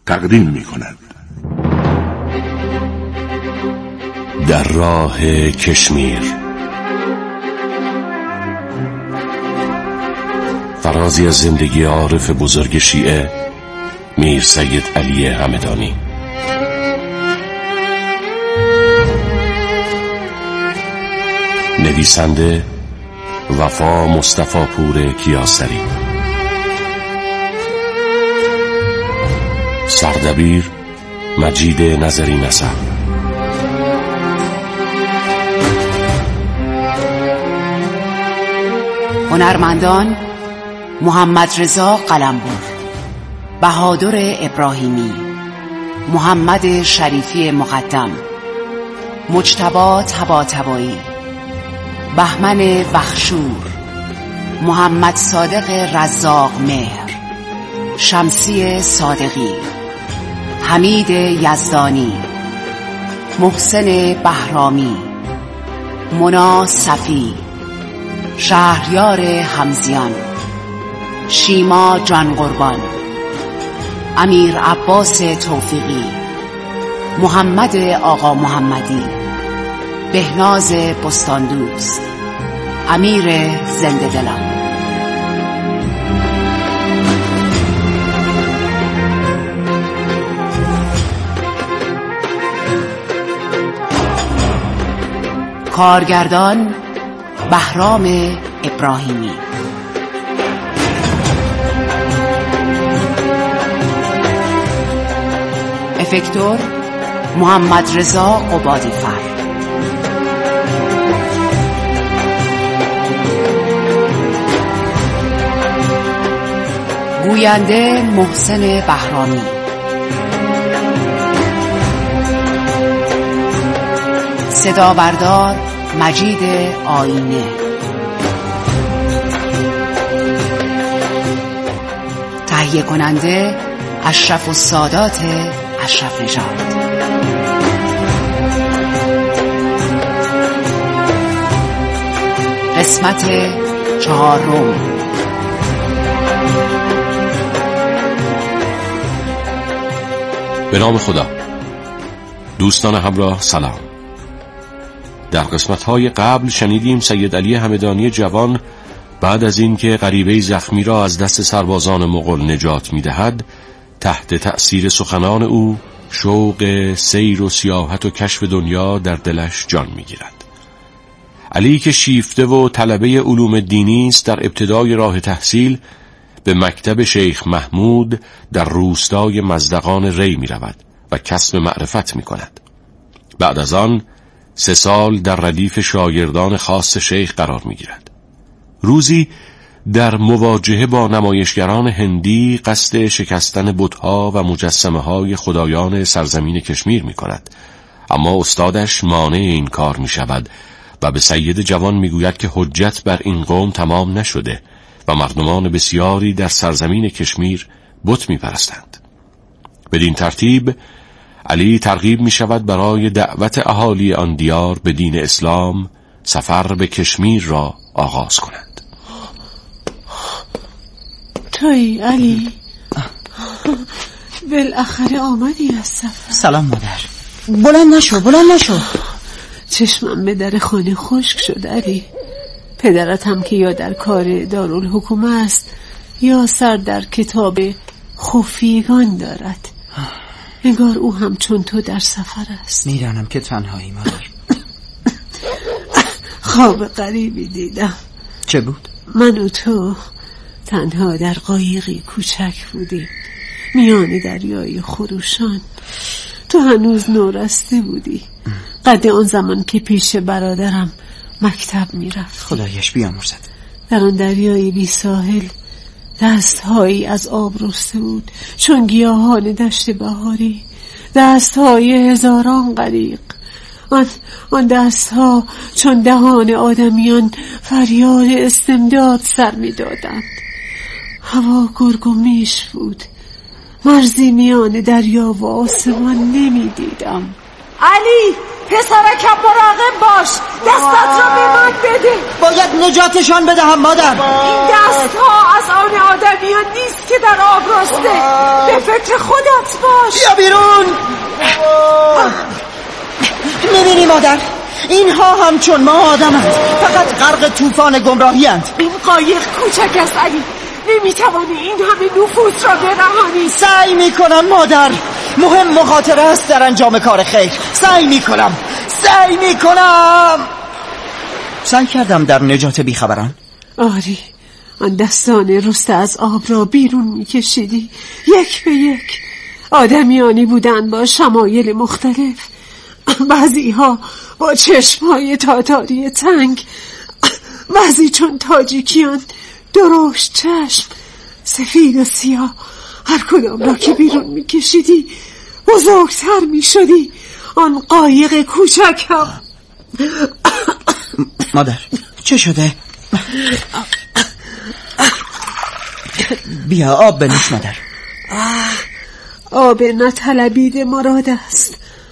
تقدیم می‌کند. در راه کشمیر، فرازی از زندگی عارف بزرگ شیعه میر سید علی همدانی. نویسنده وفا مصطفی پور کیاسری. سردبیر مجید نظری نسب. هنرمندان محمد رضا قلمبر، بهادر ابراهیمی، محمد شریفی مقدم، مجتبی طباطبایی، بهمن وخشور، محمد صادق رزاق مهر، شمسی صادقی، حمید یزدانی، محسن بهرامی، منا صفی، شهریار حمزیان، شیما جان قربان، امیر عباس توفیقی، محمد آقا محمدی، بهناز بستاندوست، امیر زنده دلم. کارگردان بهرام ابراهیمی. افکتور محمد رضا قبادی فر. گوینده محسن بهرامی. صدا بردار مجید آینه. تهیه کننده اشرف السادات اشرف نژاد. قسمت 4. به نام خدا. دوستان همراه سلام. در قسمت‌های قبل شنیدیم سید علی همدانی جوان بعد از اینکه غریبه زخمی را از دست سربازان مغول نجات می‌دهد، تحت تأثیر سخنان او شوق سیر و سیاحت و کشف دنیا در دلش جان می‌گیرد. علی که شیفته و طلبه علوم دینی است، در ابتدای راه تحصیل به مکتب شیخ محمود در روستای مزدقان ری می‌رود و کسب معرفت می‌کند. بعد از آن 3 سال در ردیف شاگردان خاص شیخ قرار می‌گیرد. روزی در مواجهه با نمایشگران هندی قصد شکستن بت‌ها و مجسمه‌های خدایان سرزمین کشمیر می‌کند، اما استادش مانع این کار می‌شود و به سید جوان می‌گوید که حجت بر این قوم تمام نشده و مردمان بسیاری در سرزمین کشمیر بت می‌پرستند. بدین ترتیب علی ترغیب می‌شود برای دعوت اهالی آن دیار به دین اسلام سفر به کشمیر را آغاز کند. تویی علی؟ بالاخره آمدی از سفر. سلام مادر. بلند نشو. چشمم به در خانه خشک شد علی. پدرت هم که یا در کار دارالحکومه است یا سر در کتاب خفیگان دارد. انگار او هم چون تو در سفر است. میدانم که تنهایی مادر. خواب غریبی دیدم. چه بود؟ من و تو تنها در قایقی کوچک بودیم میان دریای خروشان. تو هنوز نورسته بودی، قد آن زمان که پیش برادرم مکتب میرفت. خدایش بیامرزد. در آن دریای بی ساحل دستهایی از آب رسته بود چون گیاهان دشت بهاری، دستهای هزاران غریق. آن دستها چون دهان آدمیان فریاد استمداد سر می دادند. هوا گرگ و میش بود. مرزی میان دریا و آسمان نمی دیدم. علی پسرکم مراقب باش، دستت را به من بده. باید نجاتشان بدهم مادر. این دست ها از آن آدمیان نیست که در آب رسته. به فکر خودت باش. بیا بیرون. میبینی مادر، اینها همچون ما آدمند، فقط غرق طوفان گمراهی اند. این قایق کوچک است علی، نمیتوانی این همه نفوس را برهانی. سعی میکنم مادر، مهم مخاطره است در انجام کار خیر. سعی میکنم. سعی کردم در نجات بیخبران. آری، آن دستان رسته از آب را بیرون میکشیدی یک به یک. آدمیانی بودند با شمایل مختلف، بعضی ها با چشمهای تاتاری تنگ، بعضی چون تاجیکیان درشت چشم، سفید و سیاه. هر کدام را که بیرون میکشیدی بزرگتر میشدی. آن قایق کوچک هم. مادر چه شده؟ بیا آب بنوش مادر. آب نطلبیده مراد است.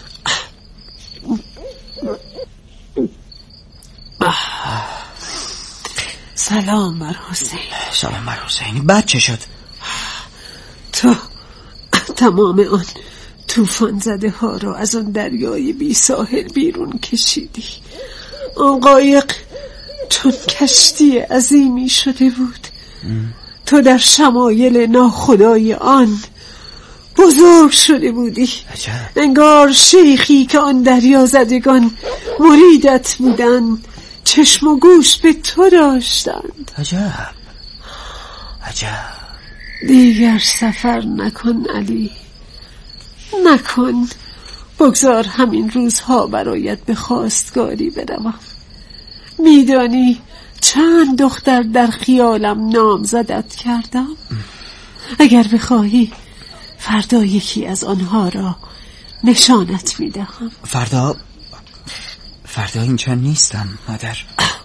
سلام بر حسین. سلام بر حسین. بعد چه شد؟ تو تمام آن طوفان زده ها را از آن دریای بی ساحل بیرون کشیدی. آن قایق چون کشتی عظیمی شده بود. تو در شمایل ناخدای آن بزرگ شده بودی. عجب. انگار شیخی که آن دریا زدگان مریدت بودن، چشم و گوش به تو داشتند. عجب. دیگر سفر نکن علی، نکن. بگذار همین روزها برایت به خواستگاری بروم. میدانی چند دختر در خیالم نامزدت کردم؟ اگر بخواهی فردا یکی از آنها را نشانت میدهم. فردا اینجا نیستم مادر.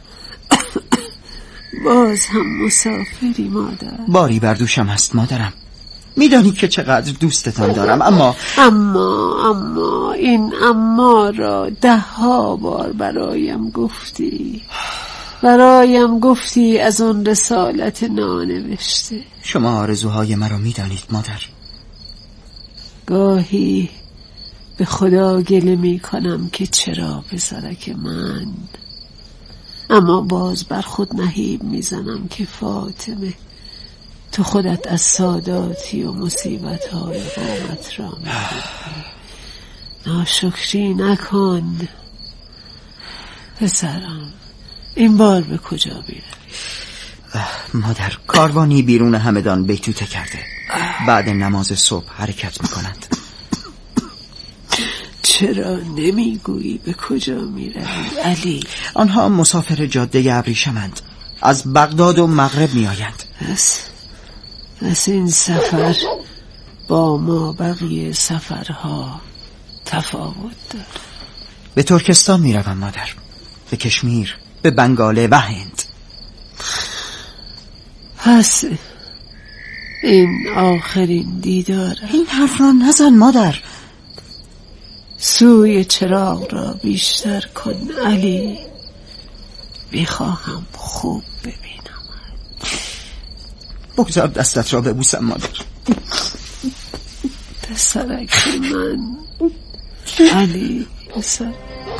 باز هم مسافری مادر. باری بر دوشم هست مادرم. میدانی که چقدر دوستتان دارم، اما این اما را 10 بار برایم گفتی از اون رسالت نانوشته. شما آرزوهای مرا میدانید مادر. گاهی به خدا گله می کنم که چرا پسرک من، اما باز بر خود نهیب میزنم که فاطمه، تو خودت از ساداتی و مصیبت‌های قومت را می‌دونی. ناشکری نکن پسرم. این بار به کجا می‌روی؟ مادر، کاروانی بیرون همدان بیتوته کرده. بعد نماز صبح حرکت می‌کنند. چرا نمیگویی به کجا می‌روی علی؟ آنها مسافر جاده ابریشمند، از بغداد و مغرب می‌آیند. پس این سفر با ما بقیه سفرها تفاوت داره. به ترکستان میروم مادر، به کشمیر، به بنگاله و هند. پس این آخرین دیداره. این حرف را نزن مادر. سوی چراغ را بیشتر کن علی، میخواهم خوب ببینم. بگذار دستت را ببوسم مادر. پسرک من علی، پسر.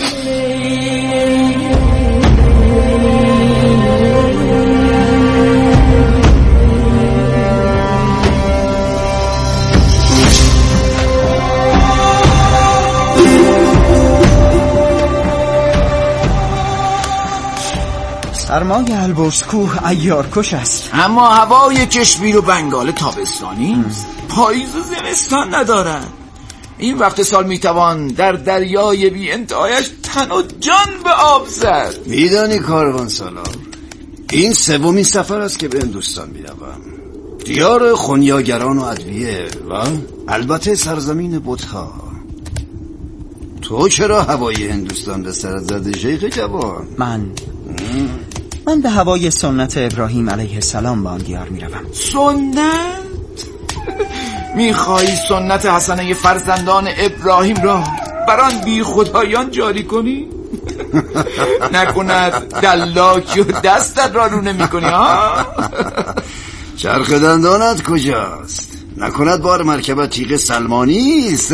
سرمای البرز کوه عیارکش است، اما هوای کشمیر و بنگال تابستانی است. پاییز و زمستان ندارد. این وقت سال میتوان در دریای بی انتهایش تن و جان به آب زد. میدانی کاروان سالار، این 3مین سفر است که به هندوستان میروم. دیار خونیاگران و ادویه و البته سرزمین بتها. تو چرا هوای هندوستان به سرت زده شیخ جوان؟ من به هوای سنت ابراهیم علیه السلام به آن دیار میروم. سنت؟ میخوایی سنت حسنه فرزندان ابراهیم را بران بی خدایان جاری کنی؟ نکند دلاکی و دستت را رو نمی کنی ها؟ چرخ دندانت کجاست؟ نکند بار مرکبت تیغ سلمانی است؟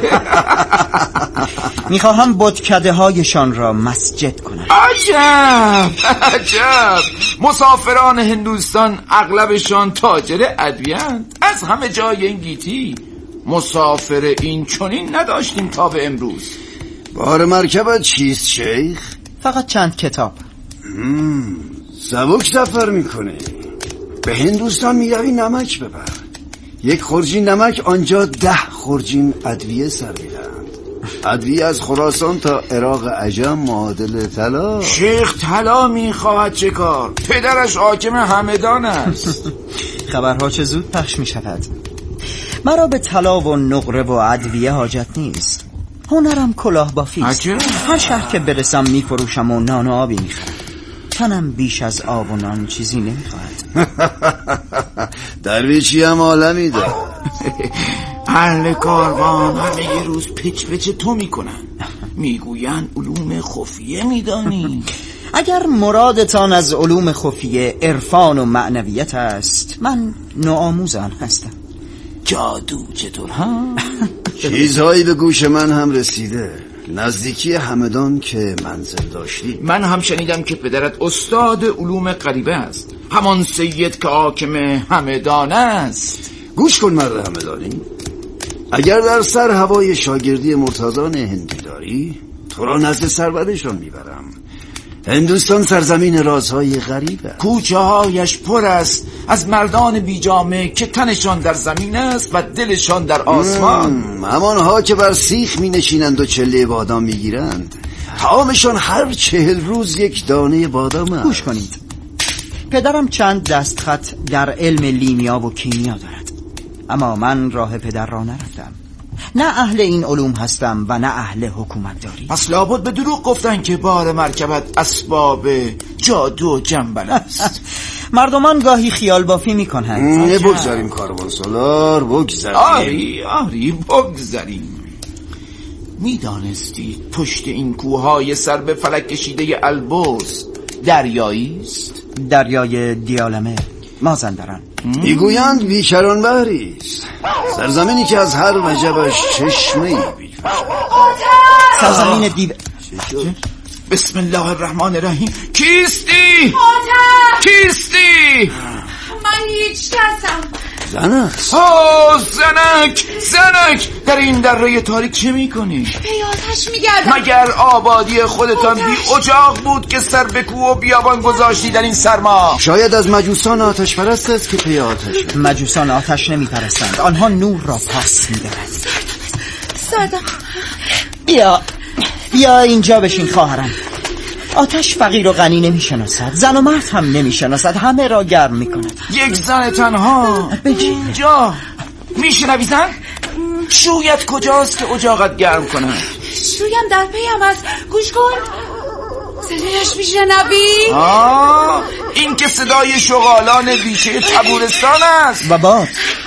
میخواهم بتکده هایشان را مسجد کنم. عجب عجب، مسافران هندوستان اغلبشان تاجر ادویه‌اند. از همه جای این گیتی مسافر این چنین نداشتیم تا به امروز. بار مرکبت چیست شیخ؟ فقط چند کتاب. سبک سفر میکنه. به هندوستان میروی نمک ببر. 1 خورجین نمک آنجا 10 خورجین ادویه سر میدهند. ادویه از خراسان تا عراق عجم معادل طلا. شیخ طلا میخواهد چه کار؟ پدرش حاکم همدان است. خبرها چه زود پخش میشود. مرا به طلا و نقره و ادویه حاجت نیست. هنرم کلاهبافی است. هر شهر که برسم میفروشم و نان و آبی میخورم. تنم بیش از آب و نان چیزی نمیخواهد. درویشی هم عالمی دارد. اهل کاروان همه یه روز پچ تو میکنن. میگوین علوم خفیه میدانی. اگر مرادتان از علوم خفیه عرفان و معنویت است، من نوآموزان هستم. جادو چطور ها؟ چیزهایی به گوش من هم رسیده. نزدیکی همدان که منزل داشتی. من هم شنیدم که پدرت استاد علوم غریبه است، همان سید که حاکم همدان است. گوش کن مرد همدانی، اگر در سر هوای شاگردی مرتضان هندی داری، تو را نزد سرورشان میبرم. هندوستان سرزمین رازهای غریب است. کوچه هایش پر است از مردان بیجامه که تنشان در زمین است و دلشان در آسمان. همانها که بر سیخ می نشینند و چله بادام می گیرند. طعامشان هر 40 روز 1 دانه بادام است. گوش کنید، پدرم چند دستخط در علم لیمیا و کیمیا دارد، اما من راه پدر را نرفتم. نه اهل این علوم هستم و نه اهل حکومت داری. پس لابد به دروغ گفتن که بار مرکبت اسباب جادو و جنبل است. مردمان گاهی خیال بافی میکنند. بگذاریم کاروان سالار، بگذاریم. آری بگذاریم. میدانستید پشت این کوههای سر به فلک کشیده البرز دریایی است؟ دریای دیالمه، مازندران. میگویند بیکران بحری است، سرزمینی که از هر وجبش چشمه‌ای بی‌فشد. سرزمین دیو. بسم الله الرحمن الرحیم. کیستی؟ کیستی؟ من هیچ کسم. زن است. زنک در این دره تاریک چه میکنی؟ پی آتش میگردم. مگر آبادی خودتان بی اجاق بود که سر به کوه و بیابان گذاشتی در این سرما؟ شاید از مجوسان آتش پرست است که پی آتش. مجوسان آتش نمی پرستند، آنها نور را پاس میدارند. سردم. بیا اینجا بشین خواهرم. آتش فقیر و غنی نمی شناسد، زن و مرد هم نمی شناسد، همه را گرم می کند. یک زن تنها اینجا میشنوی زن؟ شویت کجاست که اجاقت گرم کند؟ شویم در پیم است. گوش کن، صدایش میشنوی؟ این که صدای شغالان بیشه تبورستان است. و باد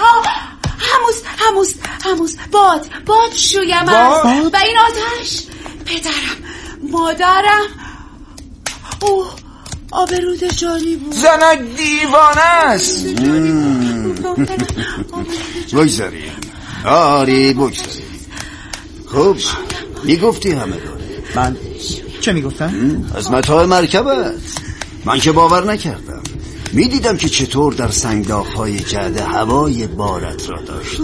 هموز باد شویم است. و این آتش پدرم، مادرم. اوه، آبرود جانی بود. زنک دیوانه است. بگذاریم. بگذاریم. خب میگفتی همه داره. من چه میگفتم؟ از متاع مرکبت. من که باور نکردم. میدیدم که چطور در سنگلاخ‌های جعده هوای بارت را داشتی.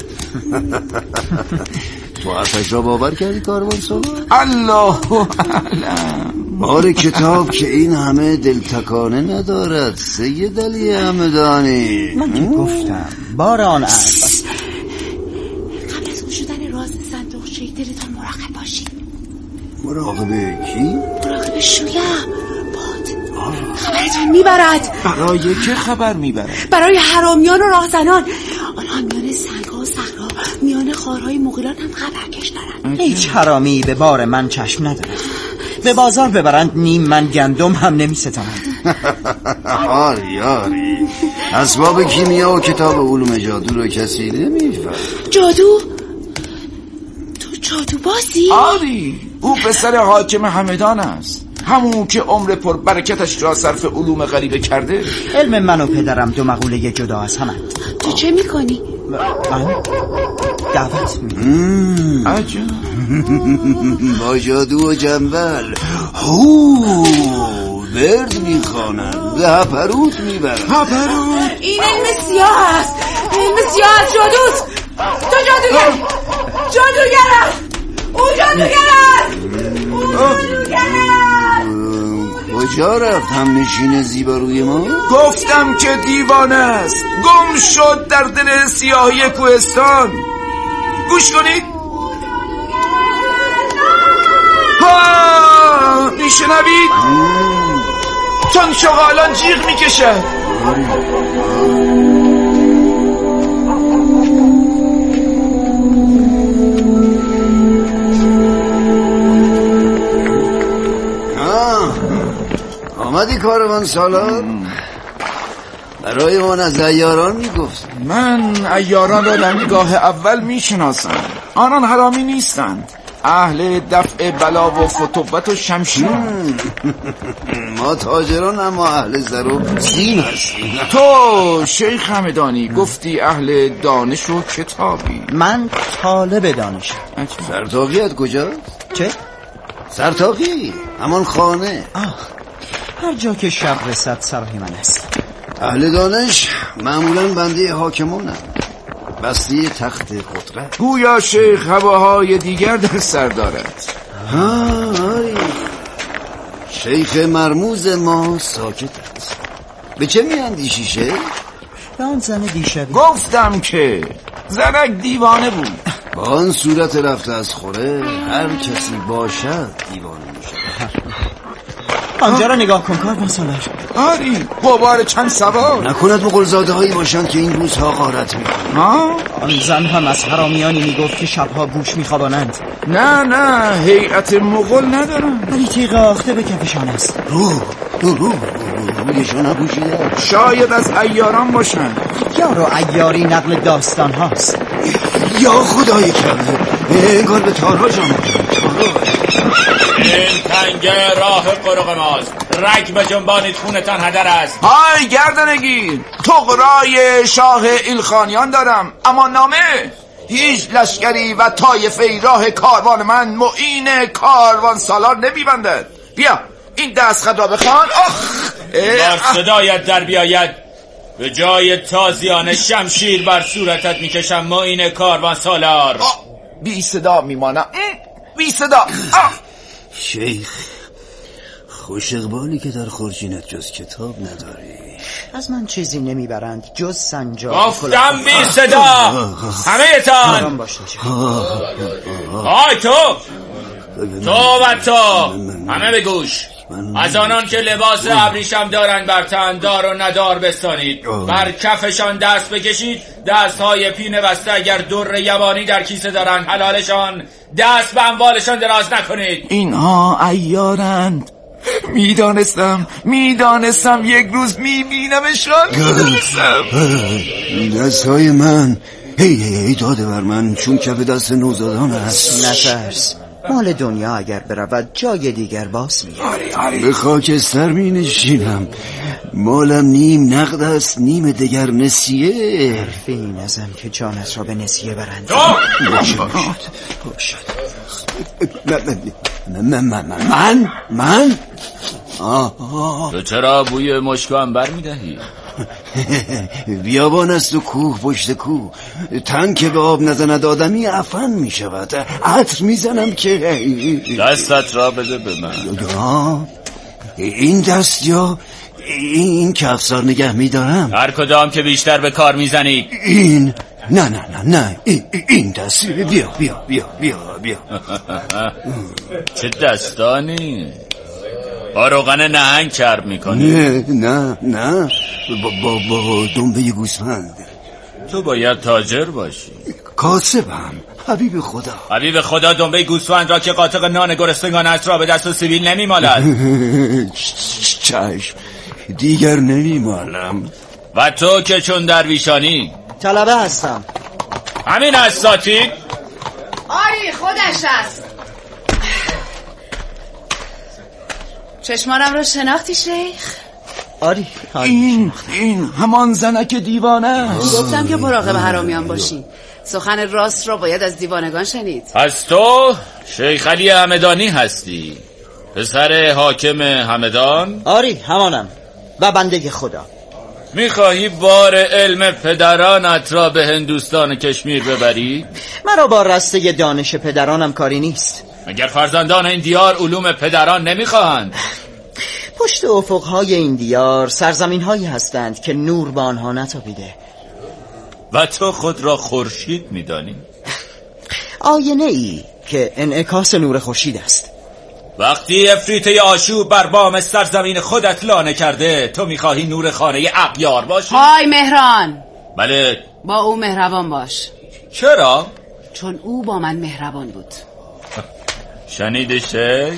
تو آتش را باور کردی کاروان سالار؟ الله اعلم. بار کتاب که این همه دلتکانه ندارد سید علی همدانی. من که گفتم بار آن است. قبل از شدن راز صندوق شیک دلتان مراقب باشید. مراقبه کی؟ مراقب شویم. باد خبرتان میبرد. برای که خبر میبرد؟ برای حرامیان و راهزنان. آنها میان سنگ‌ها و صحرا، میان خارهای مغیلان هم خبرکش دارند. هیچ حرامی به بار من چشم ندارد. به بازار ببرند نیم من گندم هم نمی ستانند. آری اسباب کیمیا و کتاب علوم جادو رو کسی نمیفهمد. جادو؟ تو جادو بازی؟ آری، او پسر حاکم همدان است، همون که عمر پر برکتش را صرف علوم غریبه کرده. علم من و پدرم دو مقوله جدا از همند. تو چه میکنی؟ من دعوت میکنم. عجب. با جادو و جنبل برد میخوانند، به هپروت میبرند. هپروت؟ این علم سیاه است، علم سیاه است. جادوست. تو جادوگر. جادوگر. او جادوگر. کجا رفت هم نشین زیباروی ما؟ گفتم که دیوانه است، گم شد در دل سیاهی کوهستان. گوش کنید. ها، میشنوید؟ چون شغالان جیغ میکشد. آمدی کاروان سالار؟ برای من از عیاران میگفت. من عیاران را در نگاه اول میشناسم. آنان حرامی نیستند، اهل دفع بلا و فتوبت و شمشیر. ما تاجران اما اهل زر و سیم هستیم. تو شیخ همدانی گفتی اهل دانش و کتابی. من طالب دانشم. سرتاقیت کجاست؟ چه؟ سرتاقی همان خانه. هر جا که شب رسد سرای من است. اهل دانش معمولا بنده حاکمانند، بسته تخت قدرت. گویا شیخ هواهای دیگر در سر دارد. آری، شیخ مرموز ما ساکت است. به چه میاندیشی شیخ؟ به آن زن دیشبی. گفتم که زنک دیوانه بود. با آن صورت رفته از خوره هر کسی باشد دیوانه میشه. آنجا را نگاه کن کاروان سالار. آری، غبار چند سوار. نکند مغولزاده هایی باشند که این روزها غارت میکنند. آن زن هم از حرامیانی میگفت که شبها گوش میخوابانند. نه هیئت مغول ندارم، ولی تیغ آخته به کفشان است. رویشان نپوشیده. شاید از عیاران باشند. یار و عیاری نقل داستان هاست. یا خدای کرده، انگار به تاراج آمدن. این تنگه راه قرق ماست، رگ به جنبانید خونتان هدر است. های گردنگیر، تقرای شاه ایلخانیان دارم، اما نامه هیچ لشکری و طایفه راه کاروان من معین کاروان سالار نمیبندد. بیا این دستخط را بخوان. با صدایت در بیاید به جای تازیانه شمشیر بر صورتت میکشم معین کاروان سالار. بی صدا میمانم، بی صدا. شیخ، خوش اقبالی که در خورجینت جز کتاب نداری. از من چیزی نمیبرند جز سنجاق. گفتم بی صدا همه تان. آی تو و تو همه به گوش. از آنان که لباس ابریشم دارند بر تن دار و ندار بستانید، بر کفشان دست بکشید، دستهای پینه بسته اگر در یوانی در کیسه دارند حلالشان، دست به اموالشان دراز نکنید. اینها عیارند. میدانستم یک روز میبینمشان. دستهای من هی داده بر من، چون کف دست نوزادان است. نترس، مال دنیا اگر برود جای دیگر باز میاد. به خاکستر می نشینم. مالم نیم نقد است، نیم دگر نسیه. حرفی نزن که جانت را به نسیه برند. باشد. من تو چرا بوی مشک انبر میدهی؟ بیابان است و کوه پشت کوه، تن که به آب نزند آدمی عفن می شود. عطر می زنم که دستت را بده به من. این دست یا این که افسار نگه می دارم؟ هر کدام که بیشتر به کار می زنی. این نه این دست. بیا چه دستانی؟ با روغن نهنگ چرب میکنی؟ نه با دنبه گوسفند. تو باید تاجر باشی. کاسبم، حبیب خدا دنبه گوسفند را که قاطق نان گرسنگان است را به دست و سیبیل نمیمالد. چشم، دیگر نمیمالم. و تو که چون درویشانی طلبه هستم. همین اساتید آری خودش است. چشمانم رو شناختی شیخ؟ آری این همان زنک دیوانه است. گفتم که مراقب حرامیان باشین. سخن راست رو باید از دیوانگان شنید. پس تو شیخ علی همدانی هستی، پسر حاکم همدان؟ آری همانم و بنده خدا. میخواهی بار علم پدرانت را به هندوستان کشمیر ببری؟ مرا با رسته دانش پدرانم کاری نیست. مگر فرزندان این دیار علوم پدران نمیخواهند؟ پشت افقهای این دیار سرزمین‌هایی هستند که نور به آنها نتابیده. و تو خود را خورشید میدانی؟ آینه‌ای که انعکاس نور خورشید است. وقتی افریته آشوب بر بام سرزمین خودت لانه کرده، تو میخواهی نور خانه اغیار باشی؟ های مهران. بله. با او مهربان باش. چرا؟ چون او با من مهربان بود. شنیدی شیخ؟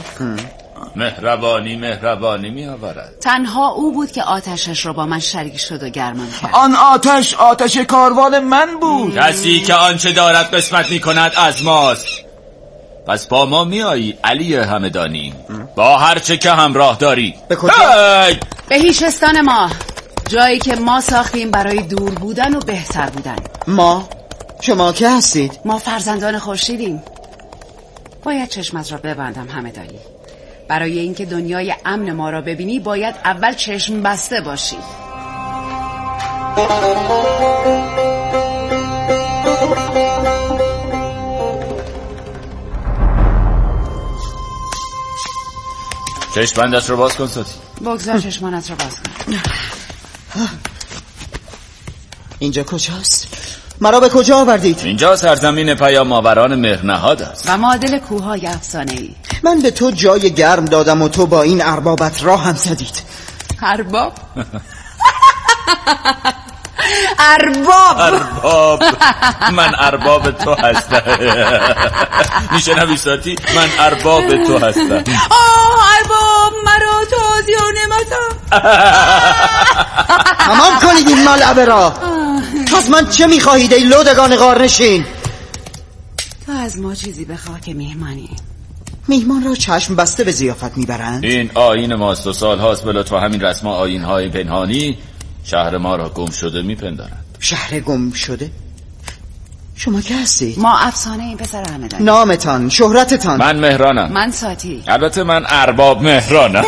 مهربانی می آورد. تنها او بود که آتشش رو با من شریک شد و گرمم کرد. آن آتش کاروان من بود. کسی که آنچه دارد قسمت می کند از ماست. پس با ما می آیی علی همدانی، با هر چه که همراه داری. به کجا؟ به هیچستان ما، جایی که ما ساختیم برای دور بودن و بهتر بودن. ما؟ شما که هستید؟ ما فرزندان خورشیدیم. باید چشمت را ببندم همدانی. برای اینکه دنیای امن ما را ببینی باید اول چشم بسته باشی. چشم بندش رو باز کن ساتی. بگذار چشمانت رو باز کن. اینجا کجاست؟ مرا به کجا آوردید؟ اینجا سرزمین پیام آوران مهرنهاد است و معادل کوههای افسانه‌ای. من به تو جای گرم دادم و تو با این اربابت راه هم زدید. ارباب؟ ارباب من ارباب تو هستم. میشه نبیساتی؟ من ارباب تو هستم. ارباب مرا تازیانه متا. تمام کنید این ملعبه را. پس من چه میخواهید ای لودگان غارنشین؟ تو از ما چیزی بخواه که میهمانی. میهمان را چشم بسته به ضیافت میبرند؟ این آیین ماست و سال هاست به لطف همین رسم آیین های پنهانی شهر ما را گم شده میپندارند. شهر گم شده؟ شما که هستید؟ ما افسانه این پسر همدانی. نامتان، شهرتتان؟ من مهرانم. من ساتی. البته من ارباب مهرانم.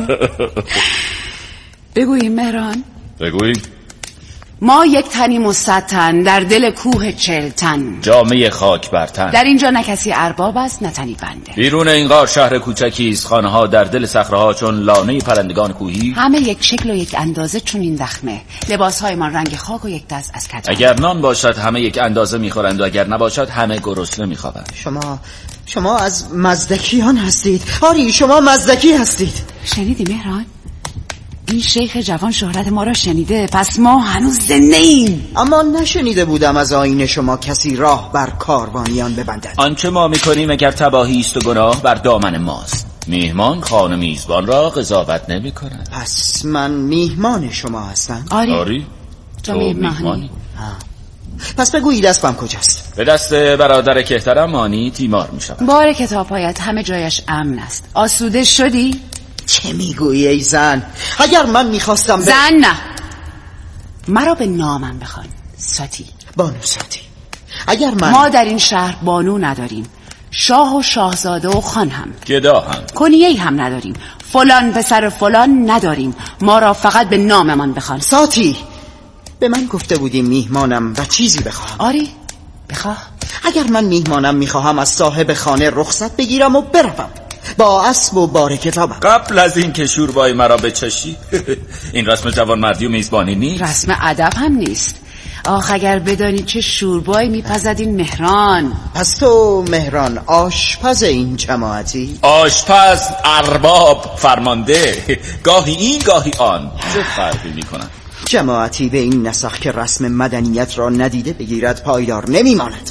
بگوییم مهران. بگوییم. ما یک تنی مستتن در دل کوه 40 تن، جامعه خاک بر تن. در اینجا نه کسی ارباب است نه تنی بنده. بیرون این غار شهر کوچکی است، خانه ها در دل صخره‌ها چون لانه پرندگان کوهی، همه یک شکل و یک اندازه چون این دخمه. لباس‌هایمان رنگ خاک و یک دست از کتان. اگر نان باشد همه یک اندازه میخورند و اگر نباشد همه گرسنه میخوابند. شما از مزدکیان هستید؟ آری شما مزدکی هستید. شنیدی مهران؟ این شیخ جوان شهرت ما را شنیده، پس ما هنوز زنده ایم. اما نشنیده بودم از آیین شما کسی راه بر کاروانیان ببندد. آنچه ما میکنیم اگر تباهی است و گناه بر دامن ماست. میهمان خانه میزبان را قضاوت نمی کند. پس من میهمان شما هستم؟ آری تو میهمانی. پس بگویید اسبم کجاست؟ به دست برادر کهترم مانی تیمار میشود. بار کتاب‌هایت همه جایش امن است. آسوده شدی؟ چه میگویی ای زن؟ اگر من میخواستم زن نه، مرا به نامم بخوان. ساتی. بانو ساتی. اگر ما در این شهر بانو نداریم، شاه و شاهزاده و خان هم، گدا هم، کنیه‌ای هم نداریم، فلان پسر فلان نداریم. ما را فقط به ناممان بخوان. ساتی، به من گفته بودی میهمانم و چیزی بخواهم. آری بخواه. اگر من میهمانم میخواهم از صاحب خانه رخصت بگیرم و بروم با اسب و بار کتابم. قبل از این که شوربای مرا بچشی. این رسم جوان مردی و میزبانی نیست، رسم ادب هم نیست. اگر بدانی چه شوربایی میپزد این مهران. پس تو مهران آشپز این جماعتی؟ آشپز، ارباب، فرمانده، گاهی این گاهی آن. چه فرقی میکنن؟ جماعتی به این نسخ که رسم مدنیت را ندیده بگیرد پایدار نمیماند.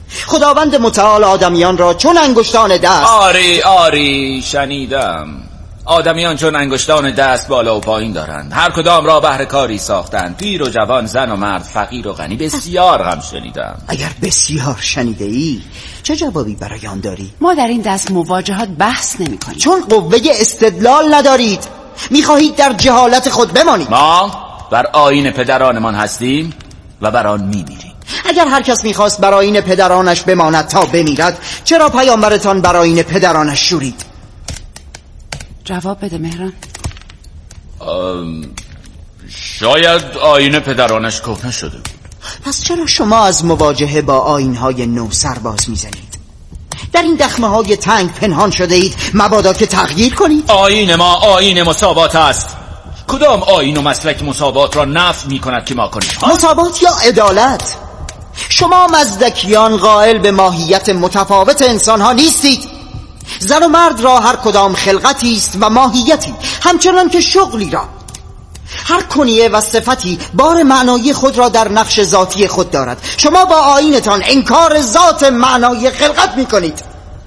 خداوند متعال آدمیان را چون انگشتان دست. آری شنیدم. آدمیان چون انگشتان دست بالا و پایین دارند، هر کدام را بهر کاری ساختند. پیر و جوان، زن و مرد، فقیر و غنی. بسیار هم شنیدم. اگر بسیار شنیده ای چه جوابی برای آن داری؟ ما در این دست مواجهات بحث نمی کنیم، چون قوه استدلال ندارید. میخواهید در جهالت خود بمانید. ما بر آیین پدرانمان هستیم و بر آن میمیریم. اگر هر کس میخواست بر آیین پدرانش بماند تا بمیرد، چرا پیامبرتان بر آیین پدرانش شورید؟ جواب بده مهران. شاید آیین پدرانش کهنه شده بود. پس چرا شما از مواجهه با آیین‌های نو سرباز میزنید؟ در این دخمه‌های تنگ پنهان شده اید، مبادا که تغییر کنید. آیین ما آیین مساوات است. کدام آیین و مسلک مساوات را نفی می‌کند که ما کنیم؟ مساوات یا عدالت؟ شما مزدکیان قائل به ماهیت متفاوت انسان‌ها نیستید. زن و مرد را هر کدام خلقتی است و ماهیتی، همچنان که شغلی را. هر کنیه و صفتی بار معنایی خود را در نقش ذاتی خود دارد. شما با آیینتان انکار ذات معنایی خلقت می‌کنید.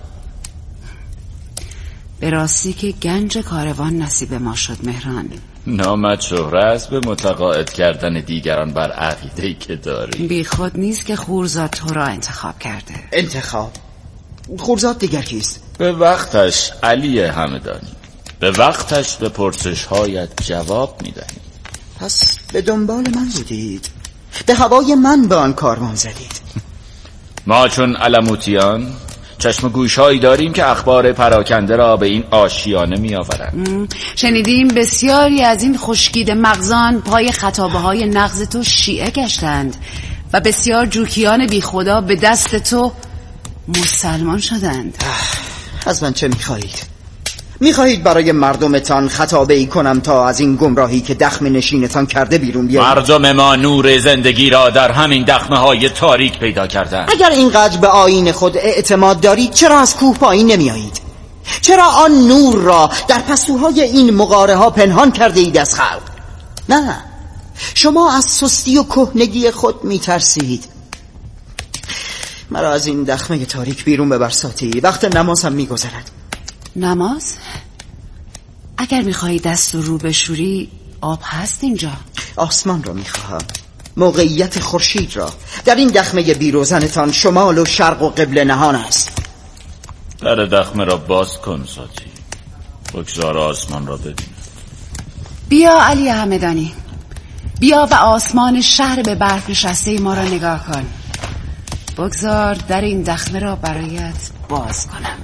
به راستی که گنج کاروان نصیب ما شد مهران. نامت شهره است به متقاعد کردن دیگران بر عقیده‌ای که داری. بی خود نیست که خورزاد تو را انتخاب کرده. انتخاب؟ خورزاد دیگر کیست؟ به وقتش علی همدانی. به وقتش به پرسش‌هایت جواب می‌دهی. پس به دنبال من بودید، به هوای من به آن کاروان زدید. ما چون علموتیان چشم گوش‌هایی داریم که اخبار پراکنده را به این آشیانه می‌آورند. شنیدیم بسیاری از این خشکید مغزان پای خطابه‌های نغز تو شیعه گشتند و بسیار جوکیان بی خدا به دست تو مسلمان شدند. از من چه می‌خواهید؟ می‌خواهید برای مردمتان خطابه‌ای کنم تا از این گمراهی که دخمه نشینتان کرده بیرون بیایید؟ مردم ما نور زندگی را در همین دخمه‌های تاریک پیدا کردند. اگر اینقدر به آیین خود اعتماد دارید، چرا از کوه پایین نمی‌آیید؟ چرا آن نور را در پستوهای این مغاره‌ها پنهان کرده اید از خلق؟ نه، شما از سستی و کهنگی خود می‌ترسید. مرا از این دخمه تاریک بیرون ببر ساتی، وقت نماز هم می‌گذرد. نماز؟ اگر میخوایی دست و رو بشوری آب هست اینجا. آسمان را میخواهم، موقعیت خورشید را. در این دخمه بیروزنتان شمال و شرق و قبله نهان است. در دخمه را باز کن ساتی، بگذار آسمان را ببین. بیا علی همدانی، بیا و آسمان شهر به برف نشسته ما را نگاه کن. بگذار در این دخمه را برایت باز کنم.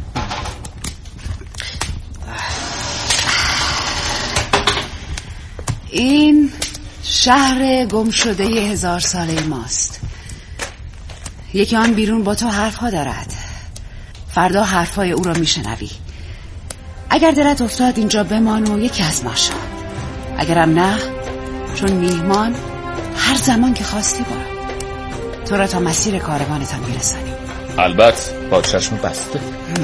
این شهر گم شده 1000 ساله ماست. یکی آن بیرون با تو حرفها دارد. فردا حرفهای او را میشنوی. اگر دلت افتاد اینجا بمان و یکی از ما شو. اگرم نه، چون میهمان هر زمان که خواستی برو. تو را تا مسیر کاروانتان میرسانیم. البته با چشم بسته.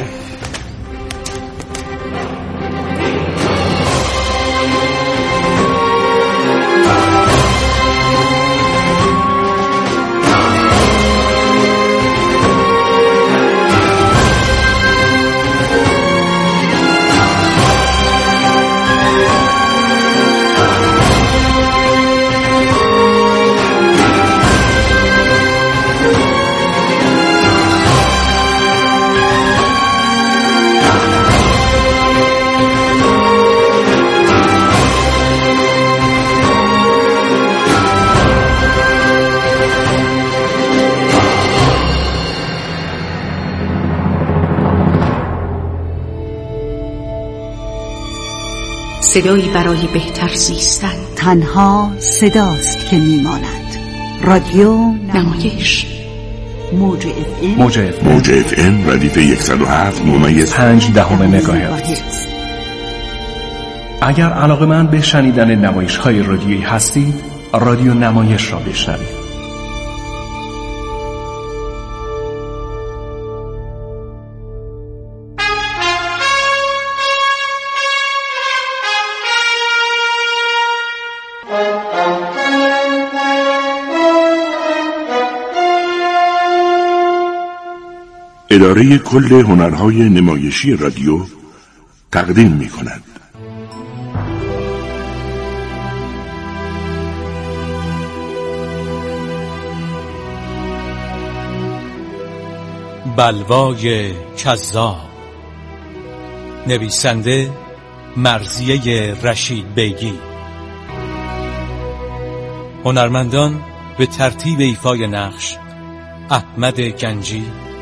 صدایی برای بهتر زیستن. تنها صداست که میماند. رادیو نمایش. موج FM ردیف 107.5 مگاهرتز. اگر علاقه‌مند به شنیدن نمایش‌های رادیویی هستید، رادیو نمایش را بشنوید. اداره کل هنرهای نمایشی رادیو تقدیم می‌کند. بلوای کذاب. نویسنده مرضیه رشید بیگی. هنرمندان به ترتیب ایفای نقش: احمد گنجی،